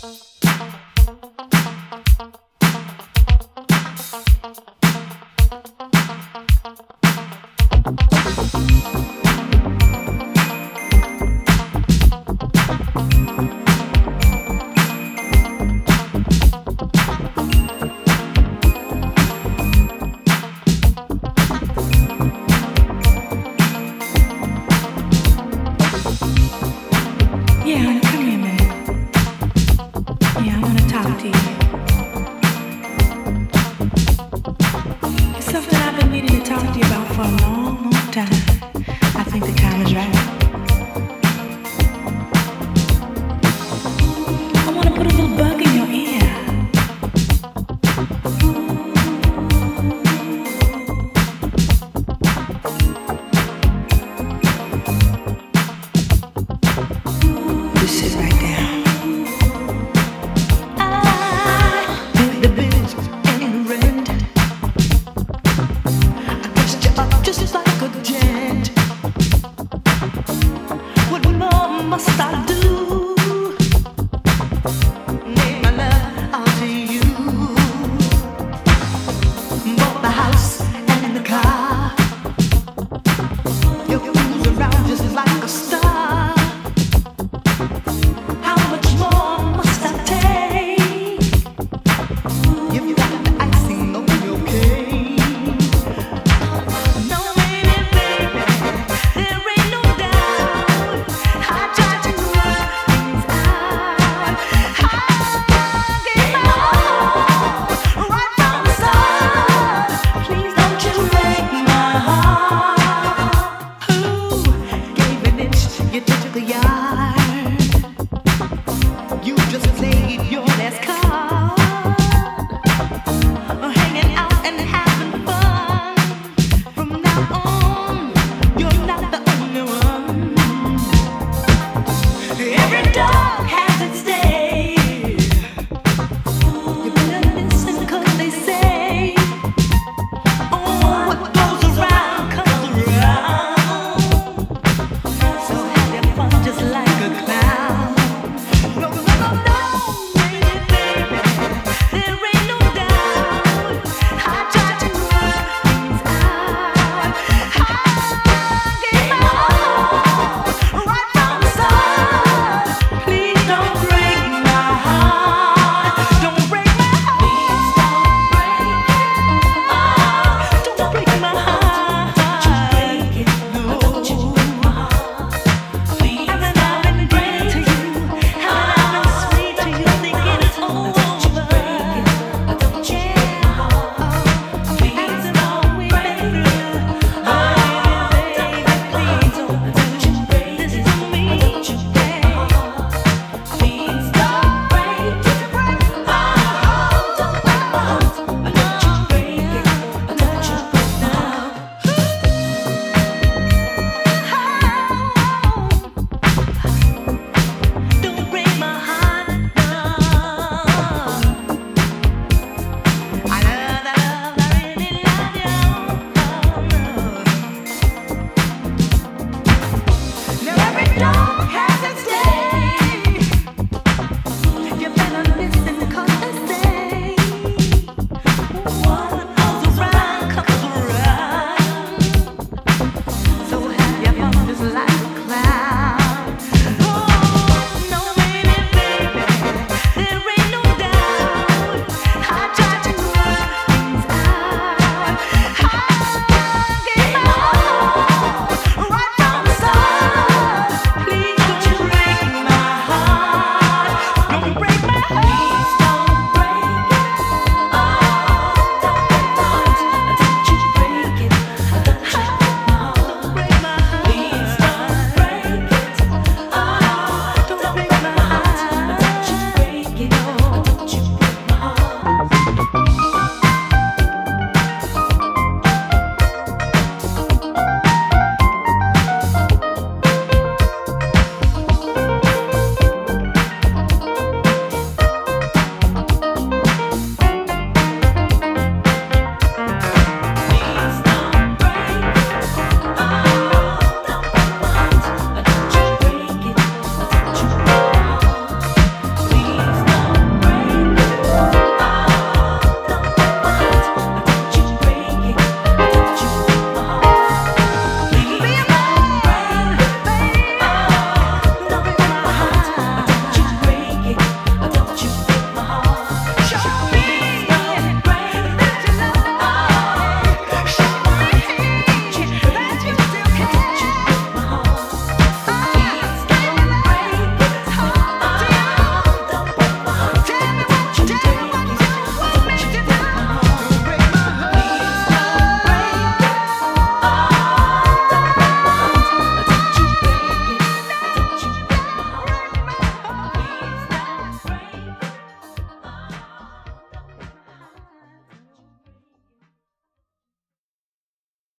Yeah, come here a minute. Yeah, I want to talk to you. It's something I've been needing to talk to you about for a long, long time. I think the time is right. I want to put a little bug in your ear. This is right now. I paid the bills and rent. I dressed you up just like a gent. What more must I do? Make my love out to you. Bought the house and the car. You cruise around just like a star. How much more must I take? You've got the icing on your cake. No, baby, baby, there ain't no doubt. I tried to work things out. I gave my all right from the start. Please don't you break my heart. Who gave an inch? You took a yard. You just played your last card.